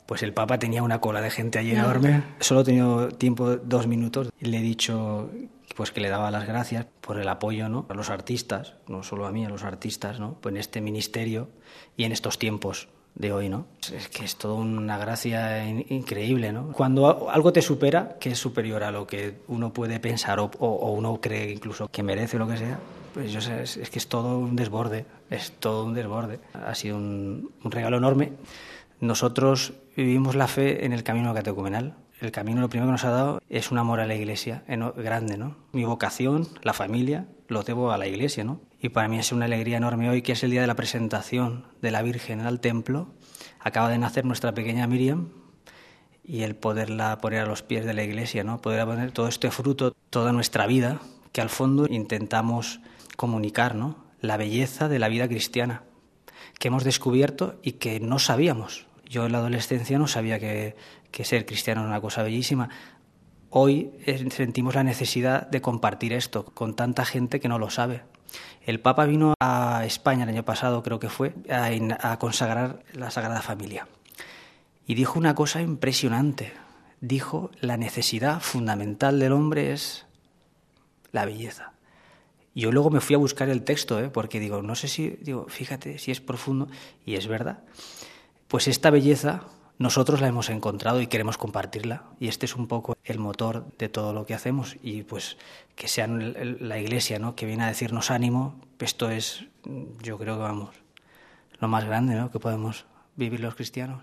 Pues el Papa tenía una cola de gente allí enorme. Solo he tenido tiempo 2 minutos y le he dicho pues que le daba las gracias por el apoyo, ¿no?, a los artistas, no solo a mí, a los artistas, ¿no?, pues en este ministerio y en estos tiempos de hoy, ¿no? Es que es toda una gracia increíble, ¿no? Cuando algo te supera, que es superior a lo que uno puede pensar o uno cree incluso que merece o lo que sea, pues yo sé, es que es todo un desborde, es todo un desborde. Ha sido un regalo enorme. Nosotros vivimos la fe en el camino catecumenal. El camino, lo primero que nos ha dado es un amor a la Iglesia grande, ¿no? Mi vocación, la familia, lo debo a la Iglesia, ¿no? Y para mí es una alegría enorme hoy, que es el día de la presentación de la Virgen al templo. Acaba de nacer nuestra pequeña Miriam, y el poderla poner a los pies de la Iglesia, ¿no? Poder poner todo este fruto, toda nuestra vida, que al fondo intentamos comunicar, ¿no?, la belleza de la vida cristiana, que hemos descubierto y que no sabíamos. Yo en la adolescencia no sabía que ser cristiano era una cosa bellísima. Hoy sentimos la necesidad de compartir esto con tanta gente que no lo sabe. El Papa vino a España el año pasado, creo que fue, a consagrar la Sagrada Familia. Y dijo una cosa impresionante. Dijo, la necesidad fundamental del hombre es la belleza. Yo luego me fui a buscar el texto, porque digo, no sé si, fíjate si es profundo, y es verdad. Pues esta belleza nosotros la hemos encontrado y queremos compartirla, y este es un poco el motor de todo lo que hacemos, y pues que sea la Iglesia, ¿no?, que viene a decirnos ánimo. Esto es, yo creo que vamos, lo más grande, ¿no?, que podemos vivir los cristianos.